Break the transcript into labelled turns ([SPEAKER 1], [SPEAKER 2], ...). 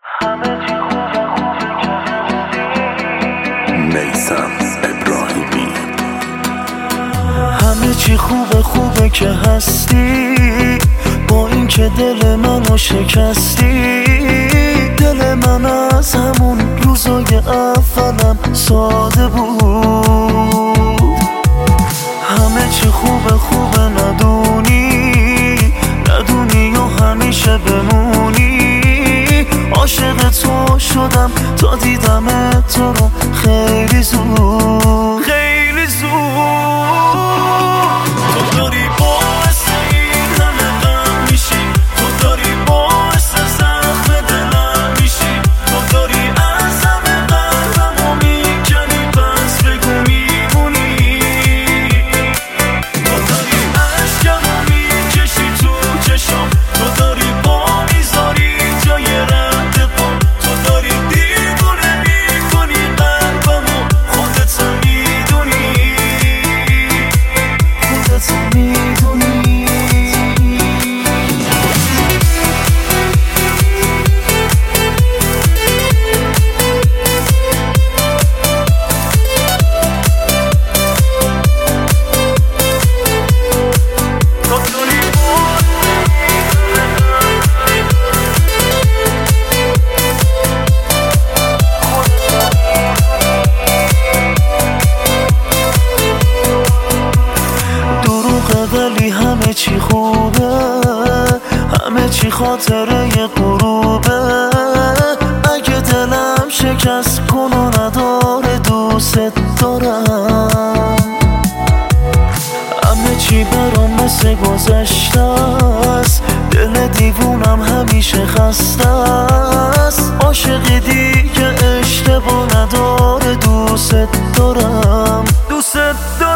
[SPEAKER 1] میثم ابراهیمی.
[SPEAKER 2] همه چی خوبه که هستی، با این که دل منو شکستی. دل من از همون روزای اولم ساده بود. همه چی خوبه ندونی و همیشه بمونی. عاشق تو شدم تا دیدم تو رو خیلی زود، خیلی زود. تو داری باعث این همه غم میشی، تو داری باعث زخم دلم میشی. تو داری از همه قلبمو میکنی، پس بگو میمونی. تو داری عشقمو میکشی تو چشم، تو داری با میذاری جای رد پا. تو داری دیوونه میکنی قلبمو، خودت میدونی، خودت میدونی. ولی همه چی خوبه، همه چی خاطره غروبه. اگه دلم شکست کن و نداره، دوست دارم. همه چی برام مثل گذشته است، دل دیوونم همیشه خسته است. عاشق دیگه اشتباه نداره، دوست دارم، دوست دارم.